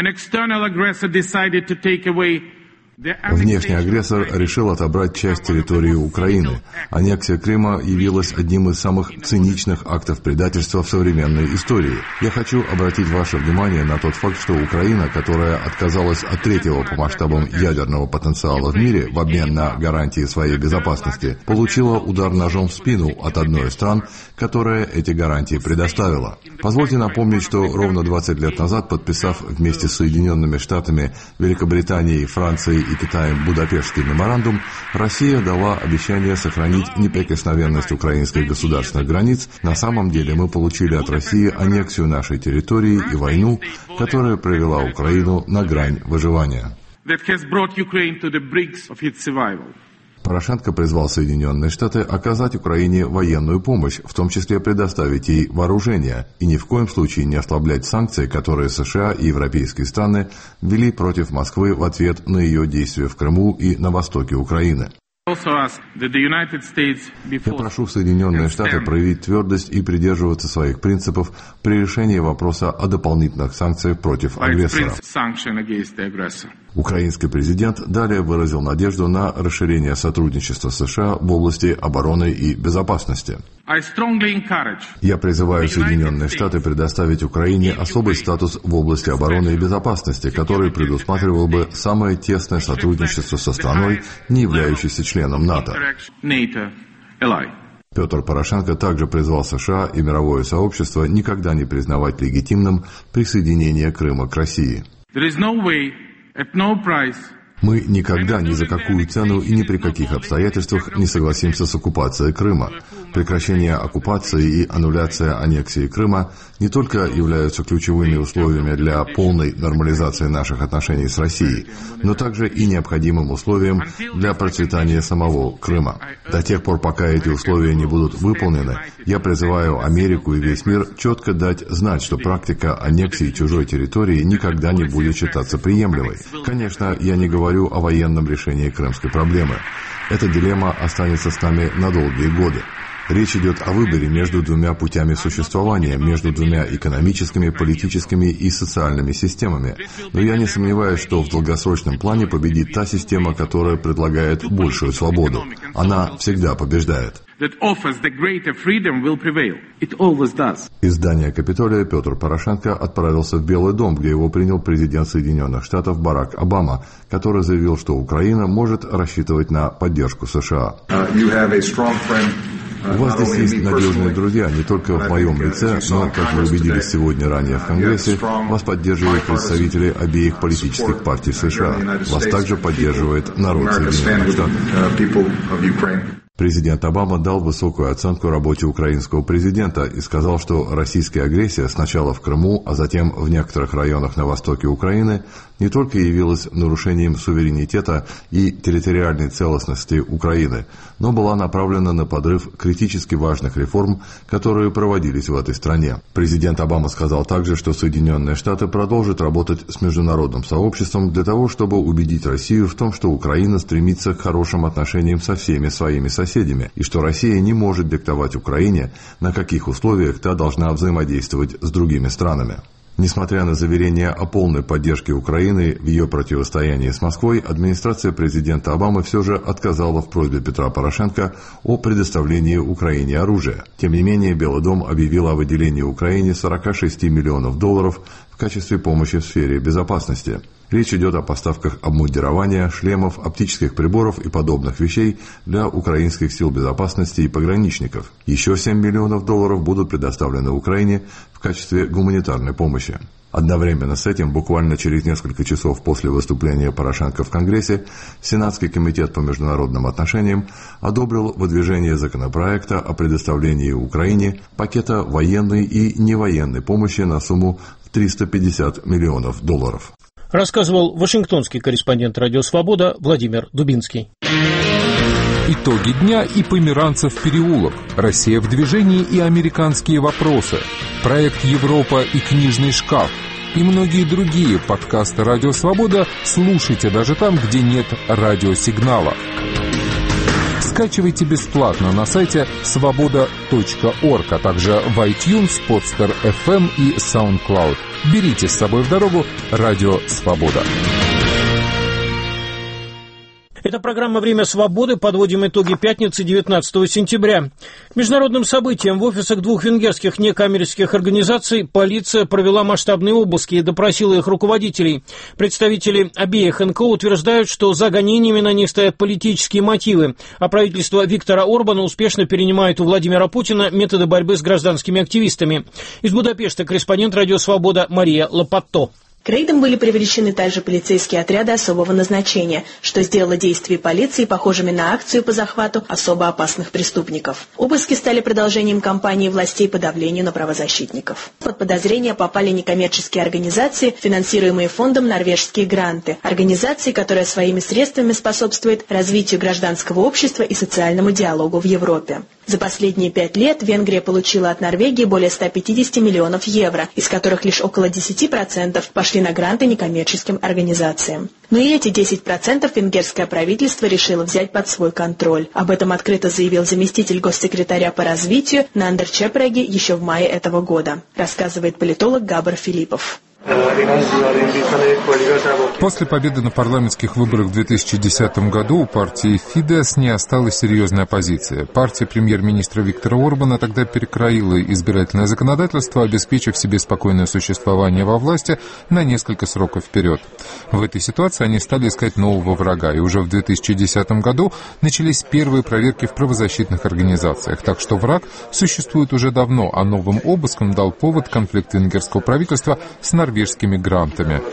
Внешний агрессор решил отобрать часть территории Украины. Аннексия Крыма явилась одним из самых циничных актов предательства в современной истории. Я хочу обратить ваше внимание на тот факт, что Украина, которая отказалась от третьего по масштабам ядерного потенциала в мире в обмен на гарантии своей безопасности, получила удар ножом в спину от одной из стран, которая эти гарантии предоставила. Позвольте напомнить, что ровно двадцать лет назад, подписав вместе с Соединенными Штатами, Великобританией, Францией и Китаем Будапештский меморандум, Россия дала обещание сохранить неприкосновенность украинских государственных границ. На самом деле мы получили от России аннексию нашей территории и войну, которая привела Украину на грань выживания. Порошенко призвал Соединенные Штаты оказать Украине военную помощь, в том числе предоставить ей вооружение, и ни в коем случае не ослаблять санкции, которые США и европейские страны ввели против Москвы в ответ на ее действия в Крыму и на востоке Украины. Я прошу Соединенные Штаты проявить твердость и придерживаться своих принципов при решении вопроса о дополнительных санкциях против агрессора. Украинский президент далее выразил надежду на расширение сотрудничества США в области обороны и безопасности. Я призываю Соединенные Штаты предоставить Украине особый статус в области обороны и безопасности, который предусматривал бы самое тесное сотрудничество со страной, не являющейся членом НАТО. Петр Порошенко также призвал США и мировое сообщество никогда не признавать легитимным присоединение Крыма к России. Мы никогда ни за какую цену и ни при каких обстоятельствах не согласимся с оккупацией Крыма. Прекращение оккупации и аннуляция аннексии Крыма не только являются ключевыми условиями для полной нормализации наших отношений с Россией, но также и необходимым условием для процветания самого Крыма. До тех пор, пока эти условия не будут выполнены, я призываю Америку и весь мир четко дать знать, что практика аннексии чужой территории никогда не будет считаться приемлемой. Конечно, я не говорю о военном решении крымской проблемы. Эта дилемма останется с нами на долгие годы. Речь идет о выборе между двумя путями существования, между двумя экономическими, политическими и социальными системами. Но я не сомневаюсь, что в долгосрочном плане победит та система, которая предлагает большую свободу. Она всегда побеждает. Из здания Капитолия Петр Порошенко отправился в Белый дом, где его принял президент Соединенных Штатов Барак Обама, который заявил, что Украина может рассчитывать на поддержку США. У вас здесь есть надежные друзья, не только в моем лице, но, как вы убедились сегодня ранее в Конгрессе, вас поддерживают представители обеих политических партий США. Вас также поддерживает народ Соединенных Штатов. Президент Обама дал высокую оценку работе украинского президента и сказал, что российская агрессия сначала в Крыму, а затем в некоторых районах на востоке Украины не только явилась нарушением суверенитета и территориальной целостности Украины, но была направлена на подрыв критически важных реформ, которые проводились в этой стране. Президент Обама сказал также, что Соединенные Штаты продолжат работать с международным сообществом для того, чтобы убедить Россию в том, что Украина стремится к хорошим отношениям со всеми своими соседями, и что Россия не может диктовать Украине, на каких условиях та должна взаимодействовать с другими странами. Несмотря на заверения о полной поддержке Украины в ее противостоянии с Москвой, администрация президента Обамы все же отказала в просьбе Петра Порошенко о предоставлении Украине оружия. Тем не менее, Белый дом объявил о выделении Украине сорок шесть миллионов долларов в качестве помощи в сфере безопасности. Речь идет о поставках обмундирования, шлемов, оптических приборов и подобных вещей для украинских сил безопасности и пограничников. Еще семь миллионов долларов будут предоставлены Украине в качестве гуманитарной помощи. Одновременно с этим, буквально через несколько часов после выступления Порошенко в Конгрессе, Сенатский комитет по международным отношениям одобрил выдвижение законопроекта о предоставлении Украине пакета военной и невоенной помощи на сумму в триста пятьдесят миллионов долларов. Рассказывал вашингтонский корреспондент «Радио Свобода» Владимир Дубинский. Итоги дня и Померанцев переулок, Россия в движении и американские вопросы, проект «Европа» и книжный шкаф и многие другие подкасты «Радио Свобода» слушайте даже там, где нет радиосигнала. Скачивайте бесплатно на сайте свобода точка орг, а также в iTunes, Podster эф эм и SoundCloud. Берите с собой в дорогу «Радио Свобода». Это программа «Время свободы». Подводим итоги пятницы, девятнадцатого сентября. К международным событиям в офисах двух венгерских некоммерческих организаций полиция провела масштабные обыски и допросила их руководителей. Представители обеих эн ка о утверждают, что за гонениями на них стоят политические мотивы, а правительство Виктора Орбана успешно перенимает у Владимира Путина методы борьбы с гражданскими активистами. Из Будапешта корреспондент «Радио Свобода» Мария Лопатто. К рейдам были привлечены также полицейские отряды особого назначения, что сделало действия полиции похожими на акцию по захвату особо опасных преступников. Обыски стали продолжением кампании властей по давлению на правозащитников. Под подозрение попали некоммерческие организации, финансируемые фондом «Норвежские гранты», организации, которая своими средствами способствует развитию гражданского общества и социальному диалогу в Европе. За последние пять лет Венгрия получила от Норвегии более ста пятидесяти миллионов евро, из которых лишь около десяти процентов пошли на гранты некоммерческим организациям. Но и эти десять процентов венгерское правительство решило взять под свой контроль. Об этом открыто заявил заместитель госсекретаря по развитию Нандер Чепреги еще в мае этого года, рассказывает политолог Габор Филиппов. После победы на парламентских выборах в две тысячи десятом году у партии Фидес не осталась серьезной оппозиции. Партия премьер-министра Виктора Орбана тогда перекроила избирательное законодательство, обеспечив себе спокойное существование во власти на несколько сроков вперед. В этой ситуации они стали искать нового врага, и уже в две тысячи десятом году начались первые проверки в правозащитных организациях. Так что враг существует уже давно, а новым обыском дал повод конфликт венгерского правительства с норвежскими грантами.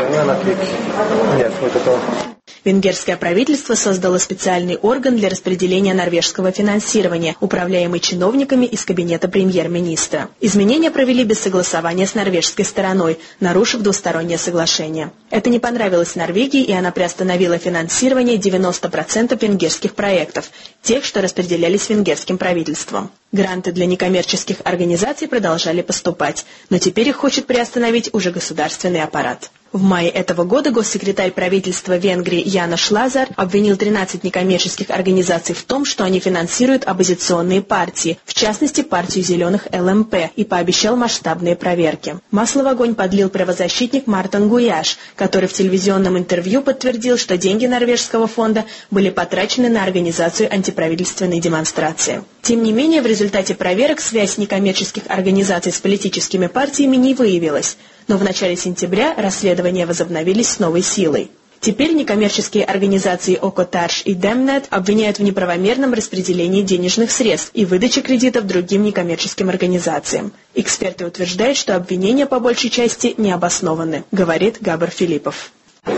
Венгерское правительство создало специальный орган для распределения норвежского финансирования, управляемый чиновниками из кабинета премьер-министра. Изменения провели без согласования с норвежской стороной, нарушив двустороннее соглашение. Это не понравилось Норвегии, и она приостановила финансирование девяноста процентов венгерских проектов, тех, что распределялись венгерским правительством. Гранты для некоммерческих организаций продолжали поступать, но теперь их хочет приостановить уже государственный аппарат. В мае этого года госсекретарь правительства Венгрии Янош Лазар обвинил тринадцать некоммерческих организаций в том, что они финансируют оппозиционные партии, в частности партию зеленых эл эм пэ, и пообещал масштабные проверки. Масло в огонь подлил правозащитник Мартин Гуяш, который в телевизионном интервью подтвердил, что деньги норвежского фонда были потрачены на организацию антиправительственной демонстрации. Тем не менее, в результате проверок связь некоммерческих организаций с политическими партиями не выявилась, но в начале сентября расследования возобновились с новой силой. Теперь некоммерческие организации Окотарш и Демнет обвиняют в неправомерном распределении денежных средств и выдаче кредитов другим некоммерческим организациям. Эксперты утверждают, что обвинения по большей части не обоснованы, говорит Габор Филиппов.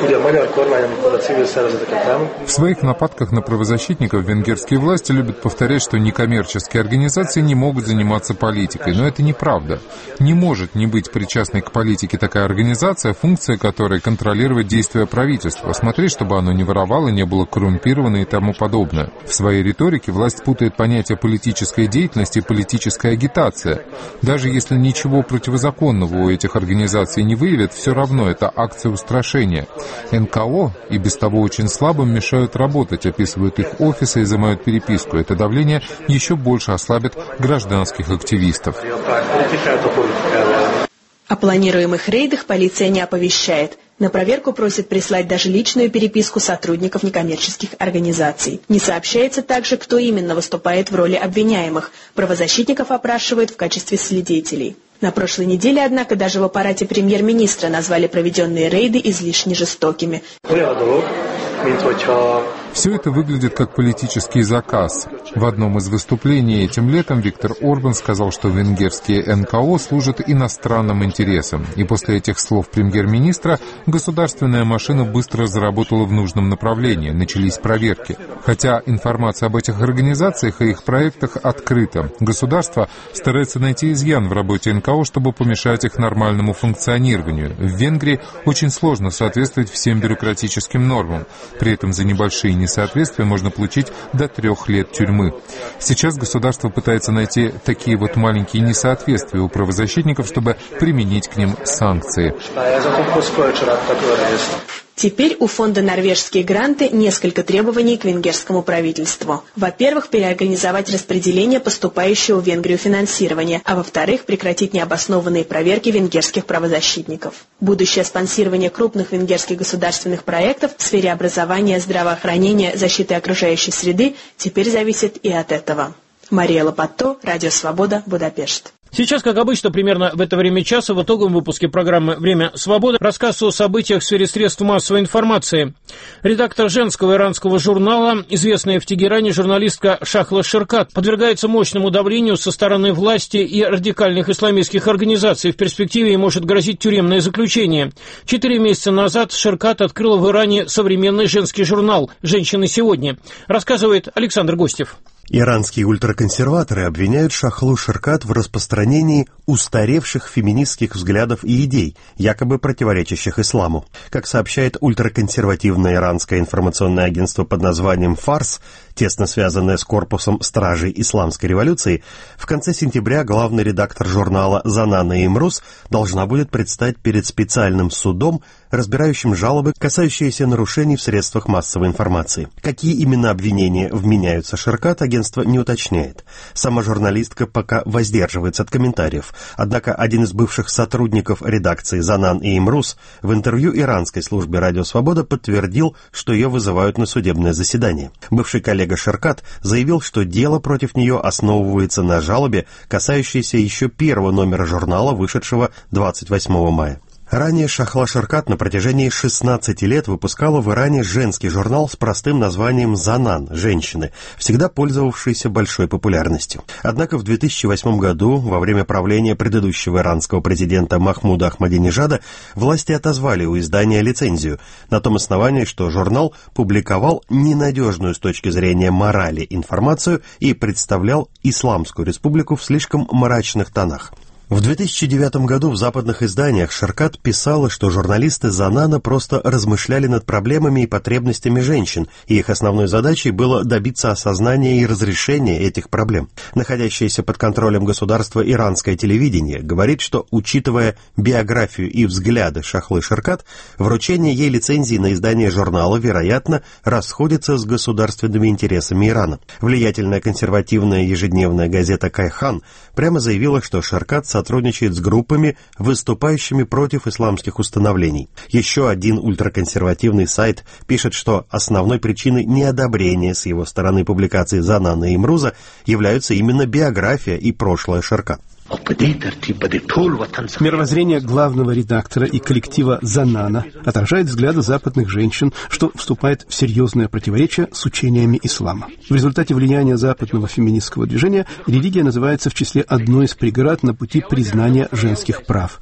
В своих нападках на правозащитников венгерские власти любят повторять, что некоммерческие организации не могут заниматься политикой. Но это неправда. Не может не быть причастной к политике такая организация, функция которой контролировать действия правительства, смотреть, чтобы оно не воровало, не было коррумпировано и тому подобное. В своей риторике власть путает понятия политической деятельности и политическая агитация. Даже если ничего противозаконного у этих организаций не выявят, все равно это акция устрашения. эн ка о и без того очень слабым мешают работать, описывают их офисы и изымают переписку. Это давление еще больше ослабит гражданских активистов. О планируемых рейдах полиция не оповещает. На проверку просят прислать даже личную переписку сотрудников некоммерческих организаций. Не сообщается также, кто именно выступает в роли обвиняемых. Правозащитников опрашивают в качестве свидетелей. На прошлой неделе, однако, даже в аппарате премьер-министра назвали проведенные рейды излишне жестокими. Все это выглядит как политический заказ. В одном из выступлений этим летом Виктор Орбан сказал, что венгерские эн ка о служат иностранным интересам. И после этих слов премьер-министра государственная машина быстро заработала в нужном направлении. Начались проверки. Хотя информация об этих организациях и их проектах открыта. Государство старается найти изъян в работе эн ка о, чтобы помешать их нормальному функционированию. В Венгрии очень сложно соответствовать всем бюрократическим нормам. При этом за небольшие несоответствия можно получить до трех лет тюрьмы. Сейчас государство пытается найти такие вот маленькие несоответствия у правозащитников, чтобы применить к ним санкции. Теперь у фонда «Норвежские гранты» несколько требований к венгерскому правительству. Во-первых, переорганизовать распределение поступающего в Венгрию финансирования, а во-вторых, прекратить необоснованные проверки венгерских правозащитников. Будущее спонсирование крупных венгерских государственных проектов в сфере образования, здравоохранения, защиты окружающей среды теперь зависит и от этого. Мария Лопатто, Радио Свобода, Будапешт. Сейчас, как обычно, примерно в это время часа в итоговом выпуске программы «Время свободы» рассказ о событиях в сфере средств массовой информации. Редактор женского иранского журнала, известная в Тегеране журналистка Шахла Шеркат, подвергается мощному давлению со стороны власти и радикальных исламистских организаций. В перспективе ей может грозить тюремное заключение. Четыре месяца назад Шеркат открыла в Иране современный женский журнал «Женщины сегодня». Рассказывает Александр Гостев. Иранские ультраконсерваторы обвиняют Шахлу Шеркат в распространении устаревших феминистских взглядов и идей, якобы противоречащих исламу. Как сообщает ультраконсервативное иранское информационное агентство под названием «Фарс», тесно связанное с корпусом стражей исламской революции, в конце сентября главный редактор журнала Занана Имрус должна будет предстать перед специальным судом, разбирающим жалобы, касающиеся нарушений в средствах массовой информации. Какие именно обвинения вменяются Шеркат, агентство не уточняет. Сама журналистка пока воздерживается от комментариев. Однако один из бывших сотрудников редакции Занан и Имрус в интервью иранской службе «Радио Свобода» подтвердил, что ее вызывают на судебное заседание. Бывший коллега Шеркат заявил, что дело против нее основывается на жалобе, касающейся еще первого номера журнала, вышедшего двадцать восьмого мая. Ранее Шахла Шеркат на протяжении шестнадцати лет выпускала в Иране женский журнал с простым названием «Занан. Женщины», всегда пользовавшийся большой популярностью. Однако в две тысячи восьмом году, во время правления предыдущего иранского президента Махмуда Ахмадинежада, власти отозвали у издания лицензию на том основании, что журнал публиковал ненадежную с точки зрения морали информацию и представлял Исламскую республику в слишком мрачных тонах. В две тысячи девятом году в западных изданиях Шеркат писала, что журналисты Занана просто размышляли над проблемами и потребностями женщин, и их основной задачей было добиться осознания и разрешения этих проблем. Находящееся под контролем государства иранское телевидение говорит, что, учитывая биографию и взгляды Шахлы Шеркат, вручение ей лицензии на издание журнала, вероятно, расходится с государственными интересами Ирана. Влиятельная консервативная ежедневная газета «Кайхан» прямо заявила, что Шеркат сотрудничает с группами, выступающими против исламских установлений. Еще один ультраконсервативный сайт пишет, что основной причиной неодобрения с его стороны публикации Занана и Имруза являются именно биография и прошлое Шеркат. Мировоззрение главного редактора и коллектива Занана отражает взгляды западных женщин, что вступает в серьезное противоречие с учениями ислама. В результате влияния западного феминистского движения религия называется в числе одной из преград на пути признания женских прав.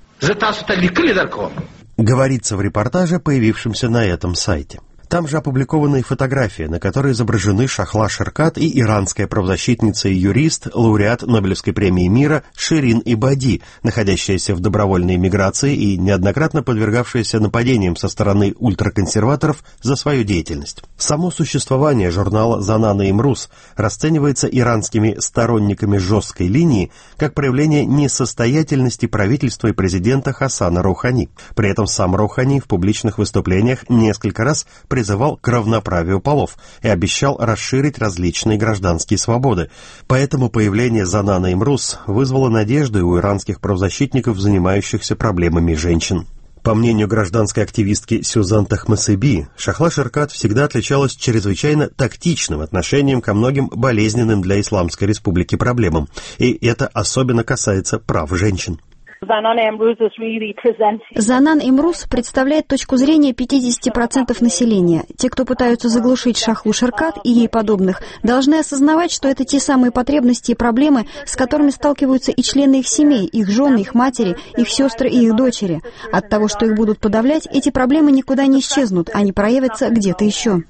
Говорится в репортаже, появившемся на этом сайте. Там же опубликована и фотография, на которой изображены Шахла Шеркат и иранская правозащитница и юрист, лауреат Нобелевской премии мира Ширин Ибади, находящаяся в добровольной эмиграции и неоднократно подвергавшаяся нападениям со стороны ультраконсерваторов за свою деятельность. Само существование журнала «Занан и Имрус» расценивается иранскими сторонниками жесткой линии как проявление несостоятельности правительства и президента Хасана Роухани. При этом сам Роухани в публичных выступлениях несколько раз призывал к равноправию полов и обещал расширить различные гражданские свободы. Поэтому появление Занана Имрус вызвало надежды у иранских правозащитников, занимающихся проблемами женщин. По мнению гражданской активистки Сюзан Тахмасеби, Шахла Шеркат всегда отличалась чрезвычайно тактичным отношением ко многим болезненным для Исламской республики проблемам, и это особенно касается прав женщин. Занан Имрус представляет точку зрения пятьдесят процентов населения. Те, кто пытаются заглушить Шахлу Шеркат и ей подобных, должны осознавать, что это те самые потребности и проблемы, с которыми сталкиваются и члены их семей, их жены, их матери, их сестры и их дочери. От того, что их будут подавлять, эти проблемы никуда не исчезнут, они проявятся где-то еще.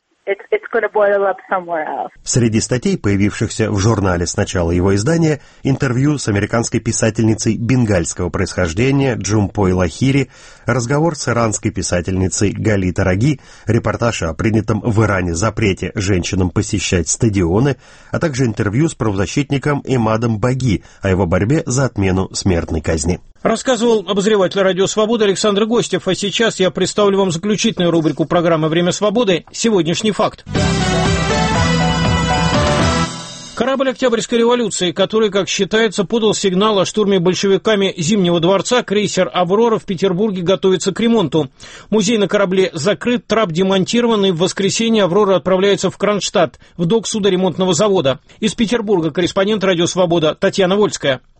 Среди статей, появившихся в журнале с начала его издания, интервью с американской писательницей бенгальского происхождения Джумпой Лахири, разговор с иранской писательницей Гали Тараги, репортаж о принятом в Иране запрете женщинам посещать стадионы, а также интервью с правозащитником Эмадом Баги о его борьбе за отмену смертной казни. Рассказывал обозреватель «Радио Свобода» Александр Гостев, а сейчас я представлю вам заключительную рубрику программы «Время свободы» «Сегодняшний факт». Корабль Октябрьской революции, который, как считается, подал сигнал о штурме большевиками Зимнего дворца, крейсер «Аврора» в Петербурге готовится к ремонту. Музей на корабле закрыт, трап демонтирован, и в воскресенье «Аврора» отправляется в Кронштадт, в док судоремонтного завода. Из Петербурга корреспондент «Радио Свобода» Татьяна Вольская.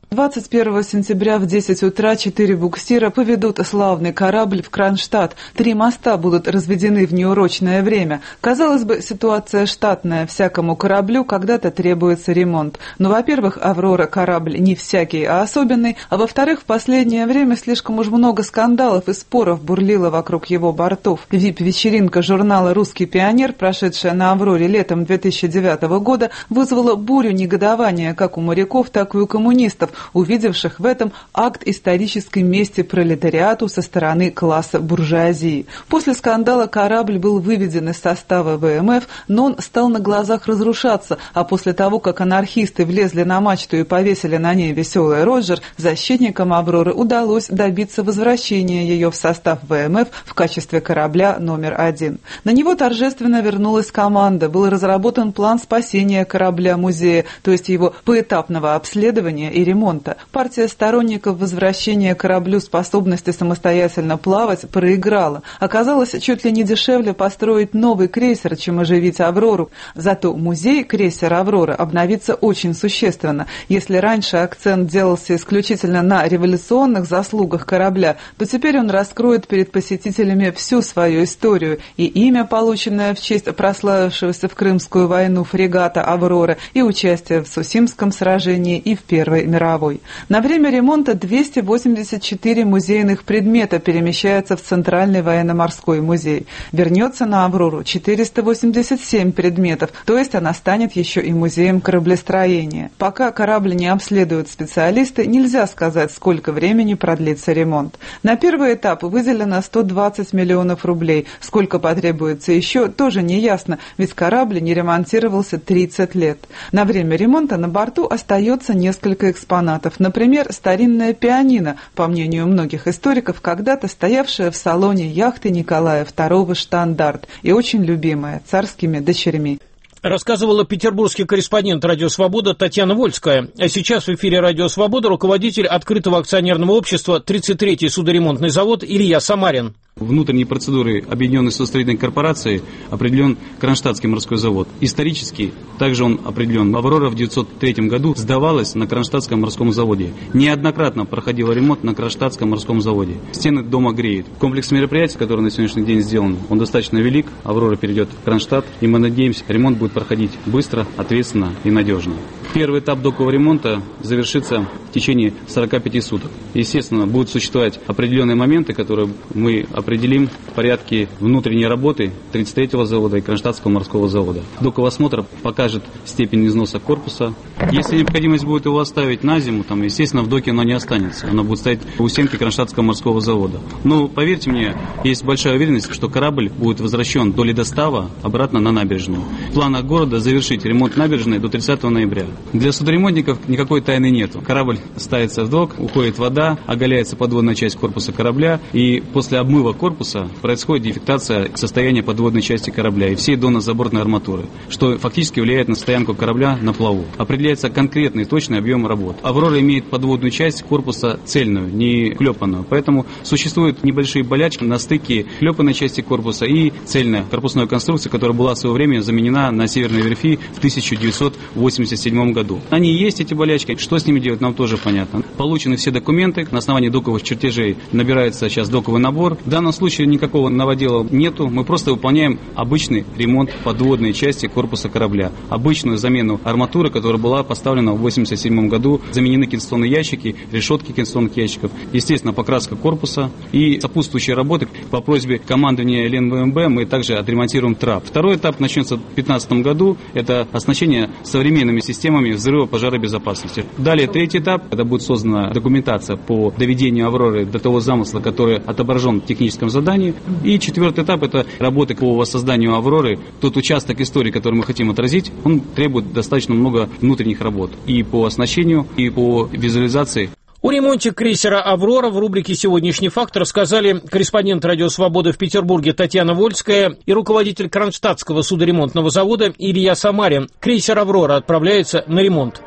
двадцать первого сентября в десять утра четыре буксира поведут славный корабль в Кронштадт. Три моста будут разведены в неурочное время. Казалось бы, ситуация штатная. Всякому кораблю когда-то требуется ремонт. Но, во-первых, «Аврора» корабль не всякий, а особенный. А во-вторых, в последнее время слишком уж много скандалов и споров бурлило вокруг его бортов. ви ай пи-вечеринка журнала «Русский пионер», прошедшая на «Авроре» летом две тысячи девятого года, вызвала бурю негодования как у моряков, так и у коммунистов, увидевших в этом акт исторической мести пролетариату со стороны класса буржуазии. После скандала корабль был выведен из состава вэ эм эф, но он стал на глазах разрушаться, а после того, как анархисты влезли на мачту и повесили на ней веселый Роджер, защитникам «Авроры» удалось добиться возвращения ее в состав вэ эм эф в качестве корабля номер один. На него торжественно вернулась команда, был разработан план спасения корабля-музея, то есть его поэтапного обследования и ремонта. Партия сторонников возвращения кораблю способности самостоятельно плавать проиграла. Оказалось, чуть ли не дешевле построить новый крейсер, чем оживить «Аврору». Зато музей крейсера «Аврора» обновится очень существенно. Если раньше акцент делался исключительно на революционных заслугах корабля, то теперь он раскроет перед посетителями всю свою историю и имя, полученное в честь прославившегося в Крымскую войну фрегата «Аврора», и участие в Сусимском сражении и в Первой мировой. На время ремонта двести восемьдесят четыре музейных предмета перемещаются в Центральный военно-морской музей. Вернется на «Аврору» четыреста восемьдесят семь предметов, то есть она станет еще и музеем кораблестроения. Пока корабль не обследуют специалисты, нельзя сказать, сколько времени продлится ремонт. На первый этап выделено сто двадцать миллионов рублей. Сколько потребуется еще, тоже не ясно, ведь корабль не ремонтировался тридцать лет. На время ремонта на борту остается несколько экспонатов. Например, старинная пианино, по мнению многих историков, когда-то стоявшая в салоне яхты Николая второго «Штандарт» и очень любимая царскими дочерьми. Рассказывала петербургский корреспондент «Радио Свобода» Татьяна Вольская. А сейчас в эфире «Радио Свобода» руководитель открытого акционерного общества тридцать третий судоремонтный завод Илья Самарин. Внутренней процедурой Объединенной судостроительной корпорации определен Кронштадтский морской завод. Исторически также он определен. «Аврора» в девятьсот третьем году сдавалась на Кронштадтском морском заводе. Неоднократно проходил ремонт на Кронштадтском морском заводе. Стены дома греют. Комплекс мероприятий, который на сегодняшний день сделан, он достаточно велик. «Аврора» перейдет в Кронштадт, и мы надеемся, ремонт будет проходить быстро, ответственно и надежно. Первый этап докового ремонта завершится в течение сорока пяти суток. Естественно, будут существовать определенные моменты, которые мы определим в порядке внутренней работы тридцать третьего завода и Кронштадтского морского завода. Доковый осмотр покажет степень износа корпуса. Если необходимость будет его оставить на зиму, там, естественно, в доке оно не останется. Оно будет стоять у стенки Кронштадтского морского завода. Но, поверьте мне, есть большая уверенность, что корабль будет возвращен до ледостава обратно на набережную. В планах города завершить ремонт набережной до тридцатого ноября. Для судоремонтников никакой тайны нет. Корабль ставится в док, уходит вода, оголяется подводная часть корпуса корабля, и после обмыва корпуса происходит дефектация состояния подводной части корабля и всей донно-забортной арматуры, что фактически влияет на стоянку корабля на плаву. Определяется конкретный точный объем работ. «Аврора» имеет подводную часть корпуса цельную, не клепанную, поэтому существуют небольшие болячки на стыке клепанной части корпуса и цельной корпусной конструкции, которая была в свое время заменена на Северной верфи в тысяча девятьсот восемьдесят седьмом году. Они есть, эти болячки, что с ними делать, нам тоже понятно. Получены все документы, на основании доковых чертежей набирается сейчас доковый набор. В данном случае никакого новодела нету, мы просто выполняем обычный ремонт подводной части корпуса корабля, обычную замену арматуры, которая была поставлена в восемьдесят седьмом году, заменены кенсационные ящики, решетки кенсационных ящиков, естественно, покраска корпуса и сопутствующие работы. По просьбе командования эл эн вэ эм бэ мы также отремонтируем трап. Второй этап начнется в две тысячи пятнадцатом году, это оснащение современными системами взрыво-пожаробезопасности. Далее третий этап, это будет создана документация по доведению «Авроры» до того замысла, который отображен в техническом задании. И четвертый этап, это работы по воссозданию «Авроры». Тот участок истории, который мы хотим отразить, он требует достаточно много внутренних работ и по оснащению, и по визуализации. О ремонте крейсера «Аврора» в рубрике «Сегодняшний факт» рассказали корреспондент «Радио Свобода» в Петербурге Татьяна Вольская и руководитель Кронштадтского судоремонтного завода Илья Самарин. Крейсер «Аврора» отправляется на ремонт.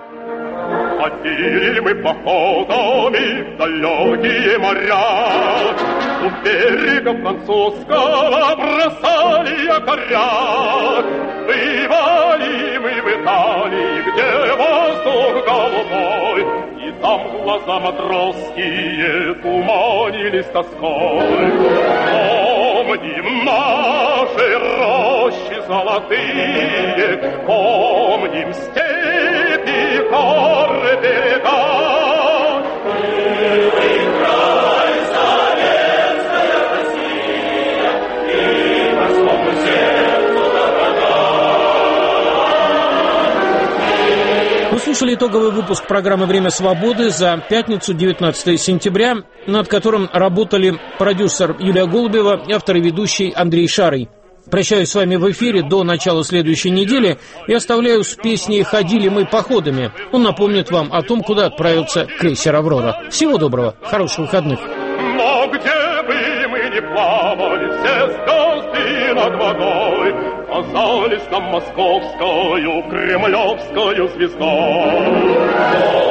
Ходили мы походами в далекие моря, у берега французского бросали якоря. Бывали мы в Италии, где воздух голубой, и глазам глаза матросские туманились тоской. Помним наши рощи золотые, помним степи, горы, берега. Край, советская Россия, и морскому сердцу Вы слушали итоговый выпуск программы «Время свободы» за пятницу, девятнадцатое сентября, над которым работали продюсер Юлия Голубева и автор и ведущий Андрей Шарый. Прощаюсь с вами в эфире до начала следующей недели и оставляю с песней «Ходили мы походами». Он напомнит вам о том, куда отправился крейсер «Аврора». Всего доброго, хороших выходных. Но где бы мы ни плавали, все звезды над водой казались нам московскою, кремлевскою звездой.